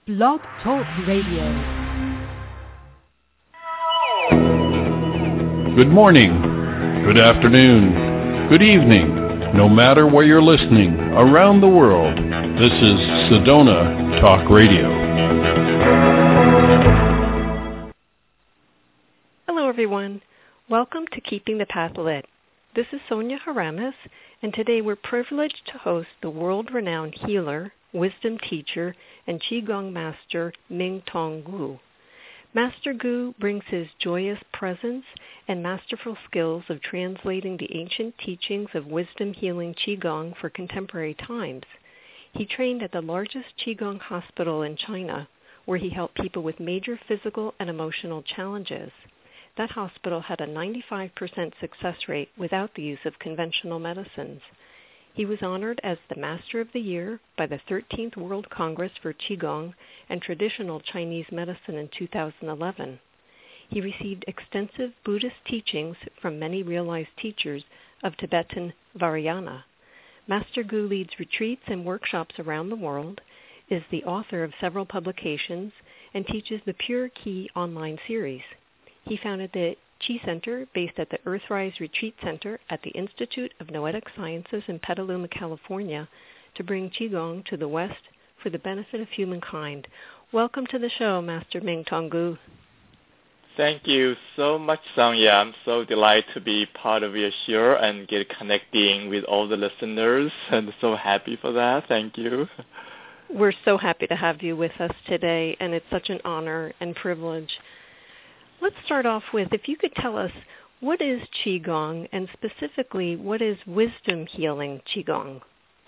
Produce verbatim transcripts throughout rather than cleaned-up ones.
Blog Talk Radio. Good morning, good afternoon, good evening, no matter where you're listening around the world. This is Sedona Talk Radio. Hello everyone. Welcome to Keeping the Path Lit. This is Sonia Haramis, and today we're privileged to host the world-renowned healer, wisdom teacher, and Qigong master Ming Tong Gu. Master Gu brings his joyous presence and masterful skills of translating the ancient teachings of wisdom healing Qigong for contemporary times. He trained at the largest Qigong hospital in China, where he helped people with major physical and emotional challenges. That hospital had a ninety-five percent success rate without the use of conventional medicines. He was honored as the Master of the Year by the thirteenth World Congress for Qigong and Traditional Chinese Medicine in two thousand eleven. He received extensive Buddhist teachings from many realized teachers of Tibetan Vajrayana. Master Gu leads retreats and workshops around the world, is the author of several publications, and teaches the Pure Qi online series. He founded the Qi Center based at the Earthrise Retreat Center at the Institute of Noetic Sciences in Petaluma, California, to bring Qigong to the West for the benefit of humankind. Welcome to the show, Master Ming Tong Gu. Thank you so much, Sonia. I'm so delighted to be part of your show and get connecting with all the listeners, and so happy for that. Thank you. We're so happy to have you with us today, and it's such an honor and privilege. Let's start off with, if you could tell us, what is Qigong, and specifically, what is wisdom healing Qigong?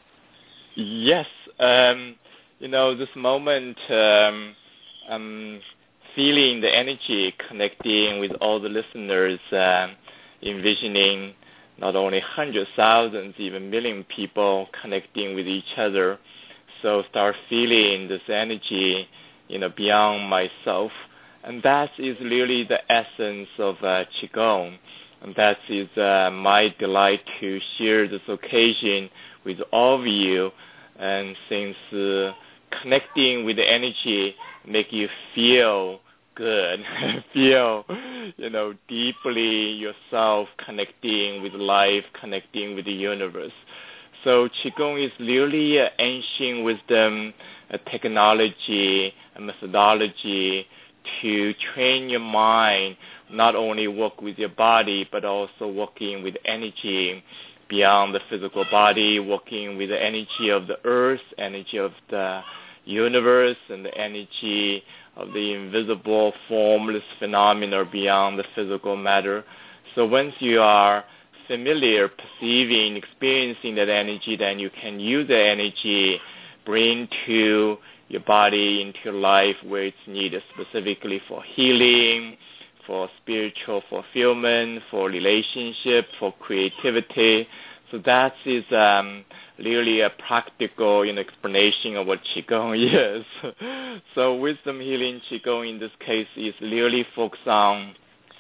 Yes. Um, you know, this moment, um, I'm feeling the energy connecting with all the listeners, um, envisioning not only hundreds, thousands, even million people connecting with each other. So start feeling this energy, you know, beyond myself. And that is really the essence of uh, Qigong. And that is uh, my delight to share this occasion with all of you. And since uh, connecting with the energy make you feel good, feel, you know, deeply yourself connecting with life, connecting with the universe. So Qigong is really an ancient wisdom, a technology, a methodology to train your mind, not only work with your body, but also working with energy beyond the physical body, working with the energy of the earth, energy of the universe, and the energy of the invisible, formless phenomena beyond the physical matter. So once you are familiar, perceiving, experiencing that energy, then you can use the energy, bring to your body into your life where it's needed, specifically for healing, for spiritual fulfillment, for relationship, for creativity. So that is um, really a practical, you know, explanation of what Qigong is. So wisdom healing Qigong in this case is really focused on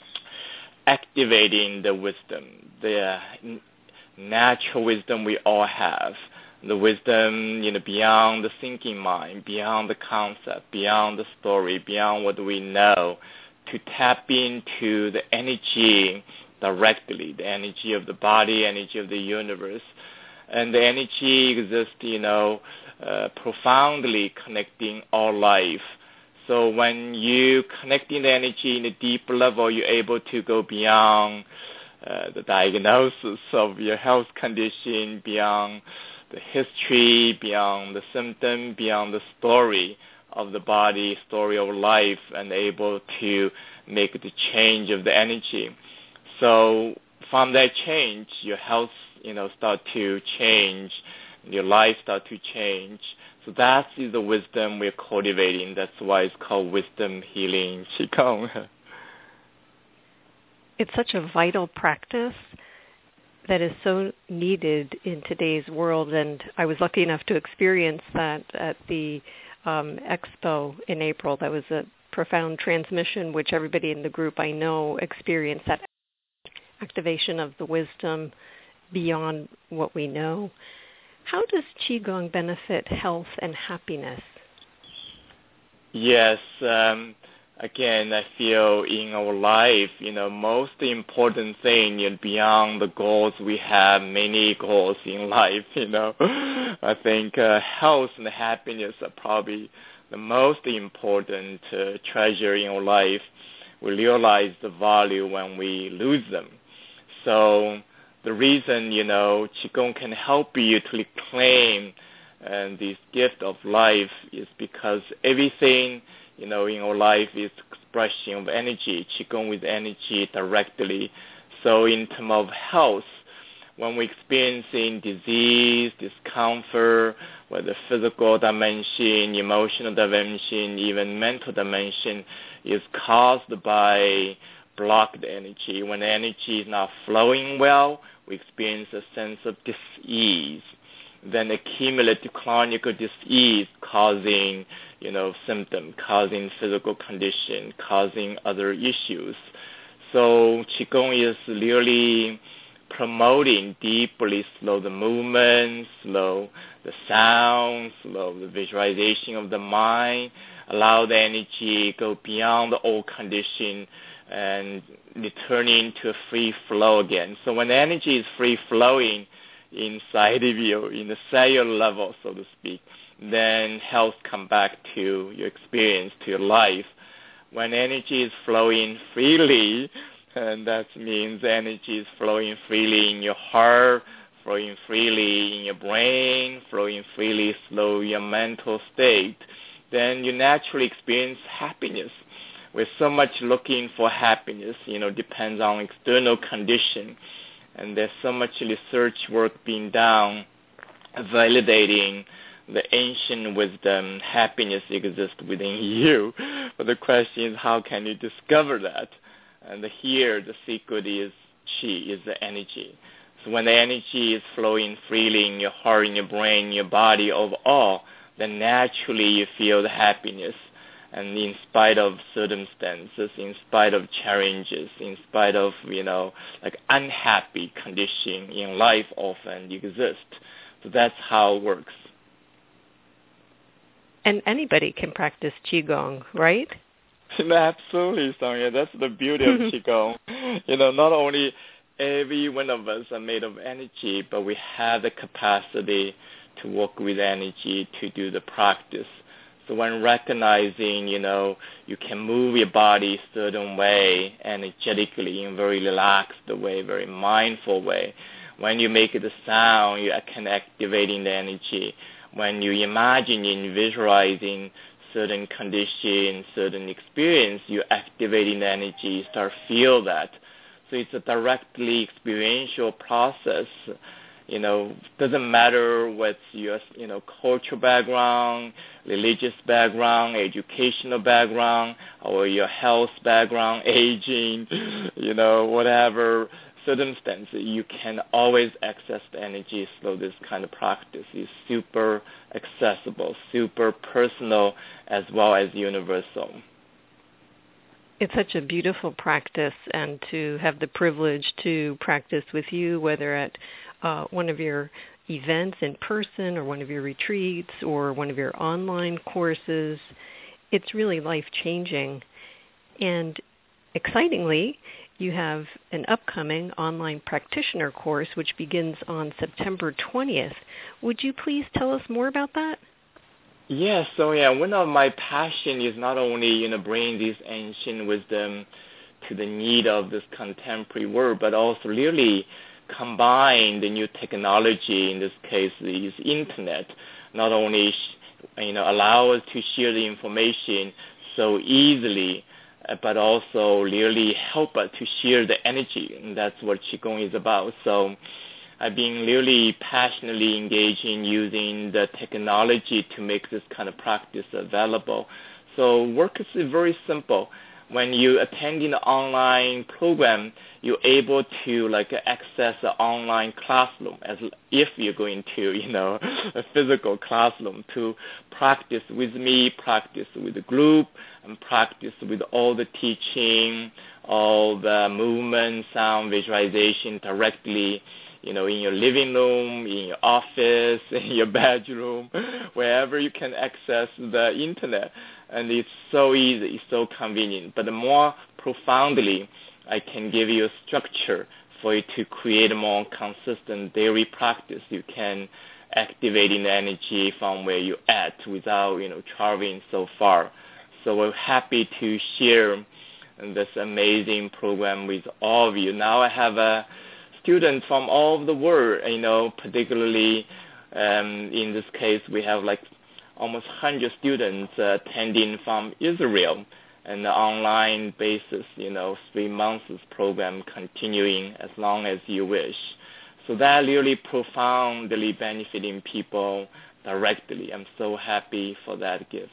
activating the wisdom, the natural wisdom we all have. The wisdom, you know, beyond the thinking mind, beyond the concept, beyond the story, beyond what we know, to tap into the energy directly, the energy of the body, energy of the universe. And the energy exists, you know, uh, profoundly connecting all life. So when you connecting the energy in a deep level, you're able to go beyond uh, the diagnosis of your health condition, beyond the history, beyond the symptom, beyond the story of the body, story of life, and able to make the change of the energy. So from that change, your health, you know, start to change, your life start to change. So that is the wisdom we're cultivating. That's why it's called wisdom healing Qigong. It's such a vital practice that is so needed in today's world, and I was lucky enough to experience that at the um, expo in April. That was a profound transmission, which everybody in the group I know experienced, that activation of the wisdom beyond what we know. How does Qigong benefit health and happiness? Yes. Um, again, I feel in our life, you know, most important thing, you know, beyond the goals, we have many goals in life, you know. I think uh, health and happiness are probably the most important uh, treasure in our life. We realize the value when we lose them. So the reason, you know, Qigong can help you to reclaim and this gift of life is because everything, you know, in our life is expression of energy, Qigong with energy directly. So in terms of health, when we're experiencing disease, discomfort, whether physical dimension, emotional dimension, even mental dimension, is caused by blocked energy. When the energy is not flowing well, we experience a sense of dis-ease. Then accumulative chronic disease causing, you know, symptom, causing physical condition, causing other issues. So Qigong is really promoting deeply slow the movement, slow the sound, slow the visualization of the mind, allow the energy go beyond the old condition and returning to a free flow again. So when the energy is free flowing inside of you, in the cellular level, so to speak, then health come back to your experience, to your life. When energy is flowing freely, and that means energy is flowing freely in your heart, flowing freely in your brain, flowing freely through your mental state, then you naturally experience happiness. We're so much looking for happiness, you know, depends on external condition. And there's so much research work being done validating the ancient wisdom, happiness exists within you. But the question is, how can you discover that? And here, the secret is qi, is the energy. So when the energy is flowing freely in your heart, in your brain, in your body, overall, then naturally you feel the happiness. And in spite of circumstances, in spite of challenges, in spite of, you know, like unhappy condition in life often exist. So that's how it works. And anybody can practice Qigong, right? Absolutely, Sonia. That's the beauty of Qigong. You know, not only every one of us are made of energy, but we have the capacity to work with energy to do the practice. So when recognizing, you know, you can move your body a certain way, energetically, in a very relaxed way, very mindful way. When you make the sound, you can activating the energy. When you imagine and visualizing certain condition, certain experience, you activating the energy, start feel that. So it's a directly experiential process. You know, doesn't matter what's your, you know, cultural background, religious background, educational background, or your health background, aging, you know, whatever circumstance, you can always access the energy through this kind of practice. It's super accessible, super personal, as well as universal. It's such a beautiful practice, and to have the privilege to practice with you, whether at uh, one of your events in person or one of your retreats or one of your online courses, it's really life-changing. And excitingly, you have an upcoming online practitioner course which begins on September twentieth. Would you please tell us more about that? Yes, so yeah, one of my passion is not only, you know, bringing this ancient wisdom to the need of this contemporary world, but also really combine the new technology, in this case, is internet, not only, you know, allow us to share the information so easily, but also really help us to share the energy, and that's what Qigong is about. So I've been really passionately engaged in using the technology to make this kind of practice available. So work is very simple. When you attend an online program, you're able to like access an online classroom as if you're going to, you know, a physical classroom to practice with me, practice with the group, and practice with all the teaching, all the movement, sound, visualization directly you know, in your living room, in your office, in your bedroom, wherever you can access the internet. And it's so easy, it's so convenient. But more profoundly, I can give you a structure for you to create a more consistent daily practice. You can activate the energy from where you're at without, you know, traveling so far. So we're happy to share this amazing program with all of you. Now I have a students from all over the world, you know, particularly um, in this case, we have like almost one hundred students uh, attending from Israel, and the online basis, you know, three months program continuing as long as you wish. So that really profoundly benefiting people directly. I'm so happy for that gift.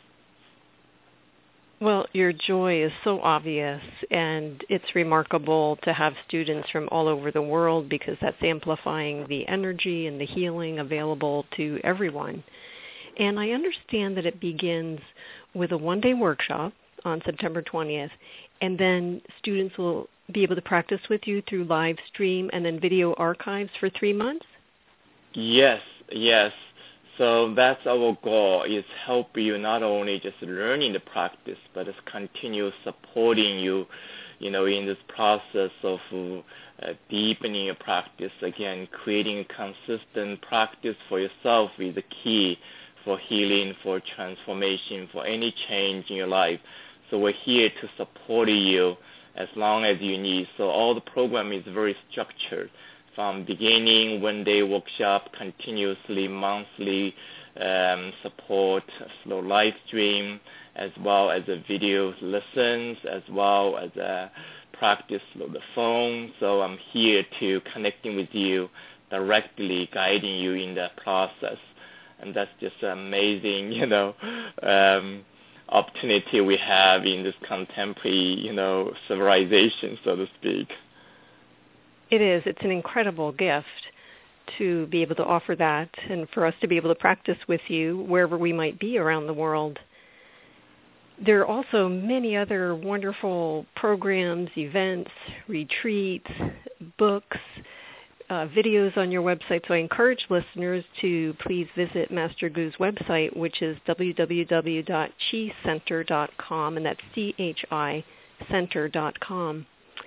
Well, your joy is so obvious, and it's remarkable to have students from all over the world because that's amplifying the energy and the healing available to everyone. And I understand that it begins with a one-day workshop on September twentieth, and then students will be able to practice with you through live stream and then video archives for three months? Yes, yes. So that's our goal, is help you not only just learning the practice, but it's continue supporting you, you know, in this process of uh, deepening your practice. Again, creating a consistent practice for yourself is the key for healing, for transformation, for any change in your life. So we're here to support you as long as you need. So all the program is very structured. From beginning, one-day workshop, continuously, monthly um, support, slow live stream, as well as a video lessons, as well as a practice through the phone. So I'm here to connecting with you directly, guiding you in that process. And that's just amazing, you know, um, opportunity we have in this contemporary, you know, civilization, so to speak. It is. It's an incredible gift to be able to offer that and for us to be able to practice with you wherever we might be around the world. There are also many other wonderful programs, events, retreats, books, uh, videos on your website. So I encourage listeners to please visit Master Gu's website, which is w w w dot chi center dot com, and that's C H I center dot com.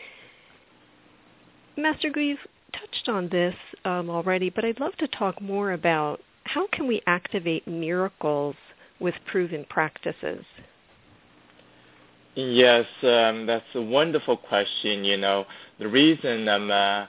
Master Gu, you've touched on this um, already, but I'd love to talk more about how can we activate miracles with proven practices? Yes, um, that's a wonderful question. You know, the reason I'm uh,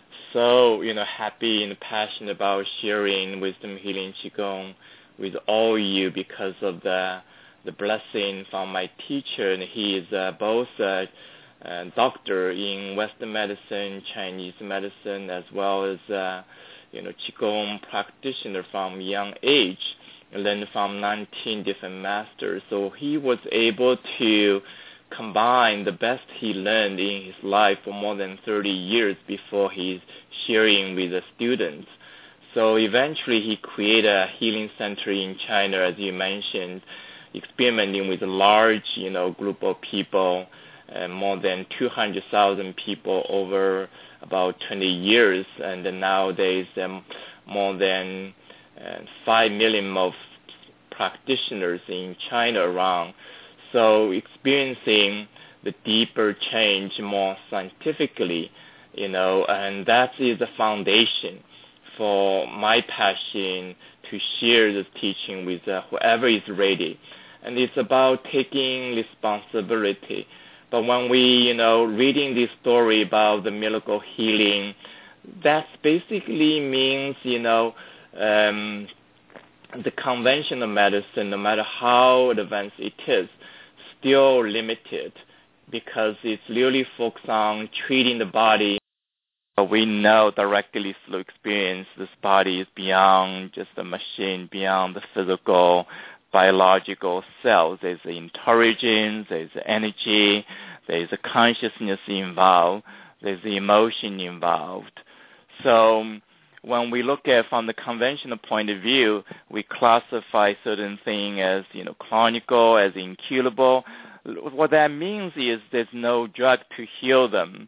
so, you know, happy and passionate about sharing wisdom healing Qigong with all you because of the the blessing from my teacher, and he is uh, both uh, Uh, doctor in Western medicine, Chinese medicine, as well as uh, you know Qigong practitioner from young age, learned from nineteen different masters. So he was able to combine the best he learned in his life for more than thirty years before he's sharing with the students. So eventually he created a healing center in China, as you mentioned, experimenting with a large you know group of people. Uh, more than two hundred thousand people over about twenty years, and nowadays um, more than uh, five million of practitioners in China around. So experiencing the deeper change more scientifically, you know, and that is the foundation for my passion to share this teaching with uh, whoever is ready. And it's about taking responsibility. But when we, you know, reading this story about the miracle healing, that basically means, you know, um, the conventional medicine, no matter how advanced it is, still limited because it's really focused on treating the body. We know directly through experience this body is beyond just a machine, beyond the physical biological cells. There's the intelligence, there's the energy, there's a consciousness involved, there's the emotion involved. So when we look at from the conventional point of view, we classify certain things as, you know, chronical, as incurable. What that means is there's no drug to heal them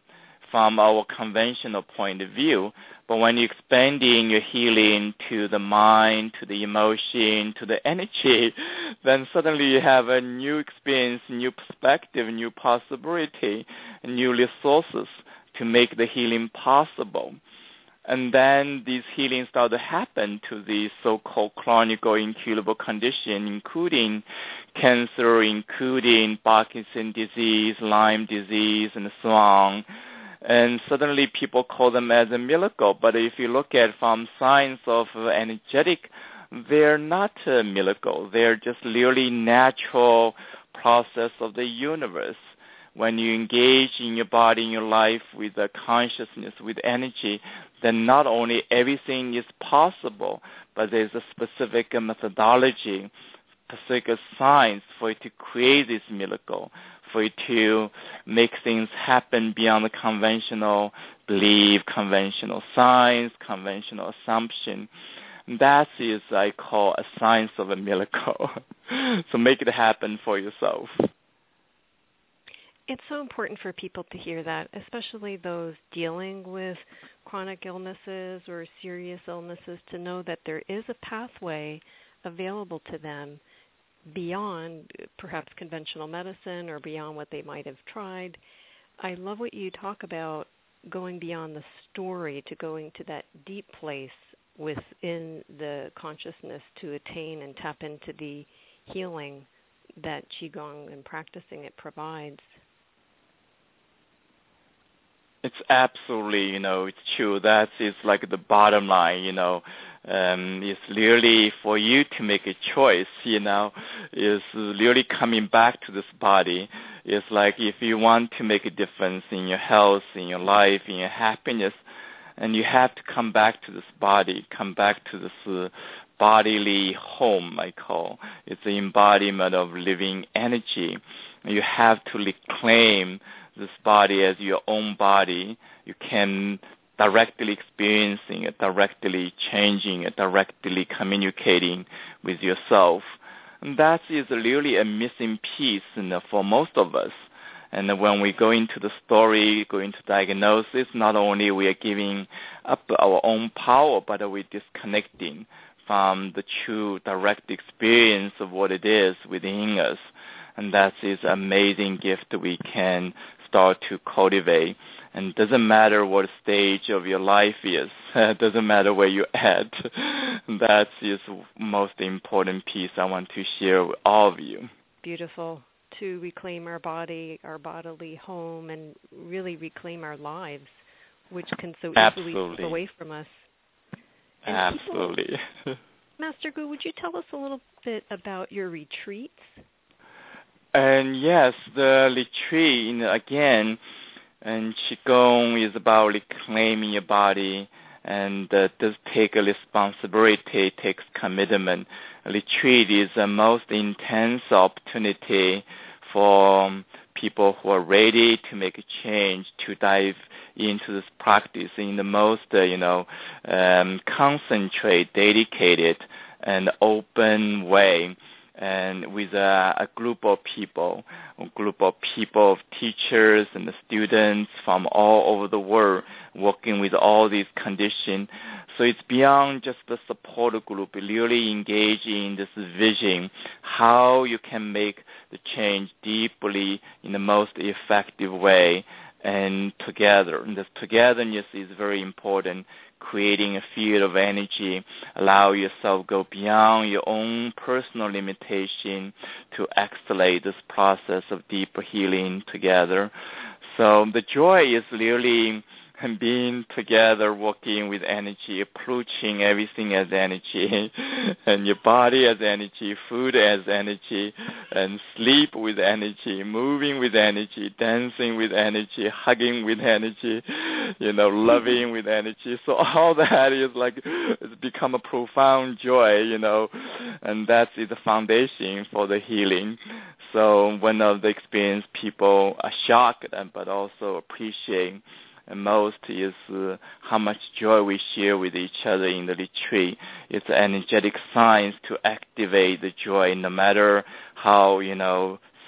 from our conventional point of view. But when you're expanding your healing to the mind, to the emotion, to the energy, then suddenly you have a new experience, new perspective, new possibility, new resources to make the healing possible. And then these healings start to happen to the so-called chronic or incurable condition, including cancer, including Parkinson's disease, Lyme disease, and so on. And suddenly people call them as a miracle. But if you look at from science of energetic, they're not a miracle. They're just really natural process of the universe. When you engage in your body, in your life with a consciousness, with energy, then not only everything is possible, but there's a specific methodology, specific science for it to create this miracle, for it to make things happen beyond the conventional belief, conventional science, conventional assumption. That is, I call, a science of a miracle. So make it happen for yourself. It's so important for people to hear that, especially those dealing with chronic illnesses or serious illnesses, to know that there is a pathway available to them beyond perhaps conventional medicine or beyond what they might have tried. I love what you talk about, going beyond the story to going to that deep place within the consciousness to attain and tap into the healing that Qigong and practicing it provides. It's absolutely, you know, it's true. That is like the bottom line, you know. Um, it's really for you to make a choice, you know, is really coming back to this body. It's like if you want to make a difference in your health, in your life, in your happiness, and you have to come back to this body, come back to this uh, bodily home, I call. It's the embodiment of living energy. You have to reclaim this body as your own body. You can directly experiencing it, directly changing it, directly communicating with yourself. And that is really a missing piece, you know, for most of us. And when we go into the story, go into diagnosis, not only we are giving up our own power, but we're disconnecting from the true direct experience of what it is within us. And that is an amazing gift we can start to cultivate. And it doesn't matter what stage of your life is. It doesn't matter where you're at. That is the most important piece I want to share with all of you. Beautiful. To reclaim our body, our bodily home, and really reclaim our lives, which can so easily Absolutely. slip away from us. And Absolutely. People, Master Gu, would you tell us a little bit about your retreats? And yes, the retreat, again, and Qigong is about reclaiming your body, and uh, does take a responsibility, takes commitment. A retreat is the most intense opportunity for people who are ready to make a change, to dive into this practice in the most, uh, you know, um, concentrate, dedicated, and open way. And with a, a group of people, a group of people, of teachers and the students from all over the world, working with all these conditions. So it's beyond just the support group, really engaging in this vision, how you can make the change deeply in the most effective way and together. And this togetherness is very important. Creating a field of energy, allow yourself go beyond your own personal limitation to accelerate this process of deeper healing together. So the joy is really being together, working with energy, approaching everything as energy, and your body as energy, food as energy, and sleep with energy, moving with energy, dancing with energy, hugging with energy, you know, loving with energy. So all that is like, it's become a profound joy, you know, and that is the foundation for the healing. So one of the experienced people are shocked, but also appreciate and most is uh, how much joy we share with each other in the retreat. It's an energetic science to activate the joy, no matter how, you know,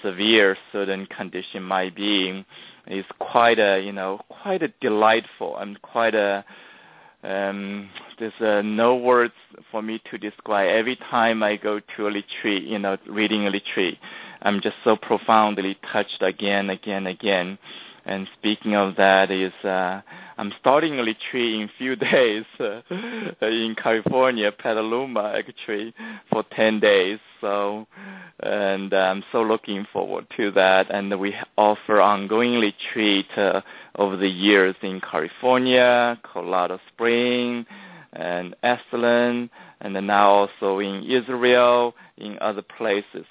severe certain condition might be, is quite a, you know, quite a delightful and quite a, um, there's uh, no words for me to describe. Every time I go to a retreat, you know, reading a retreat, I'm just so profoundly touched again, again, again. And speaking of that, is uh, I'm starting a retreat in a few days uh, in California, Petaluma, actually, for ten days. So, and I'm so looking forward to that. And we offer ongoing retreat uh, over the years in California, Colorado Springs, and Esalen, and then now also in Israel, in other places.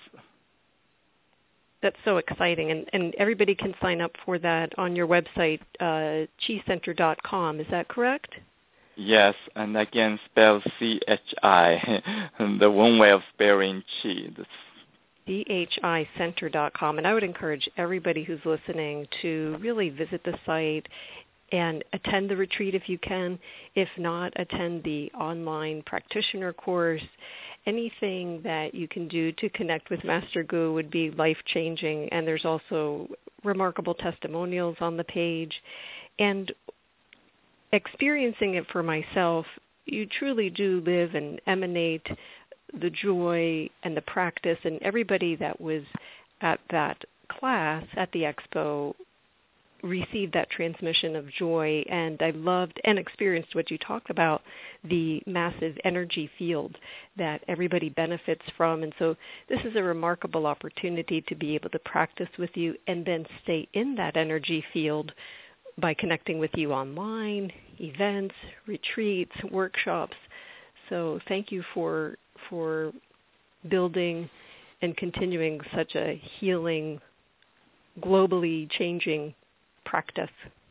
That's so exciting, and, and everybody can sign up for that on your website, uh, chi center dot com. Is that correct? Yes, and again, spell C H I, the one way of spelling chi. C H I center dot com, and I would encourage everybody who's listening to really visit the site and attend the retreat if you can. If not, attend the online practitioner course. Anything that you can do to connect with Master Gu would be life-changing, and there's also remarkable testimonials on the page. And experiencing it for myself, you truly do live and emanate the joy and the practice, and everybody that was at that class at the expo received that transmission of joy, and I loved and experienced what you talked about, the massive energy field that everybody benefits from. And so this is a remarkable opportunity to be able to practice with you and then stay in that energy field by connecting with you online, events, retreats, workshops. So thank you for for building and continuing such a healing, globally changing practice.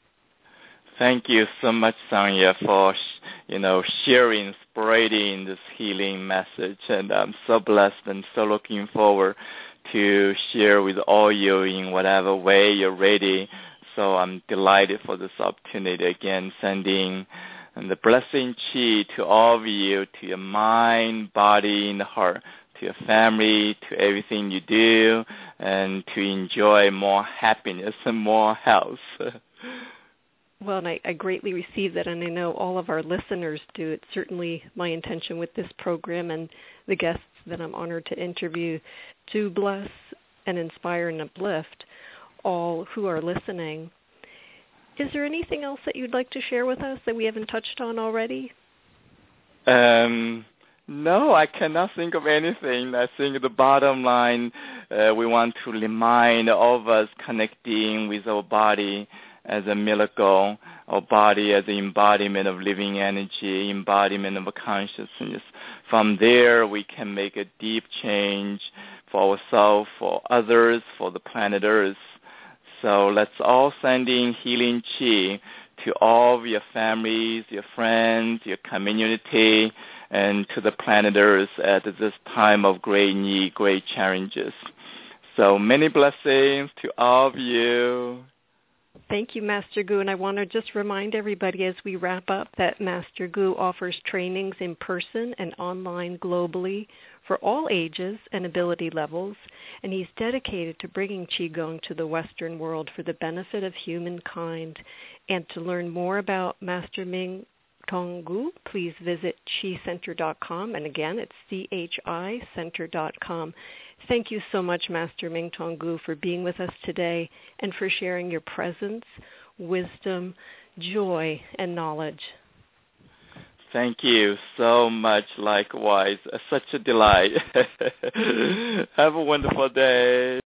Thank you so much, Sonia, for you know sharing, spreading this healing message, and I'm so blessed and so looking forward to share with all you in whatever way you're ready. So I'm delighted for this opportunity again, sending the blessing chi to all of you, to your mind, body, and heart, to your family, to everything you do, and to enjoy more happiness and more health. Well, and I, I greatly receive that, and I know all of our listeners do. It's certainly my intention with this program and the guests that I'm honored to interview to bless and inspire and uplift all who are listening. Is there anything else that you'd like to share with us that we haven't touched on already? Um. No, I cannot think of anything. I think the bottom line, uh, we want to remind all of us connecting with our body as a miracle, our body as an embodiment of living energy, embodiment of consciousness. From there, we can make a deep change for ourselves, for others, for the planet Earth. So let's all send in healing chi to all of your families, your friends, your community, and to the planet Earth at this time of great need, great challenges. So many blessings to all of you. Thank you, Master Gu. And I want to just remind everybody as we wrap up that Master Gu offers trainings in person and online globally for all ages and ability levels, and he's dedicated to bringing Qigong to the Western world for the benefit of humankind. And to learn more about Master Ming Tong Gu, please visit chi center dot com, and again, it's C H I center dot com. Thank you so much, Master Ming Tong Gu, for being with us today and for sharing your presence, wisdom, joy, and knowledge. Thank you so much. Likewise, such a delight. Have a wonderful day.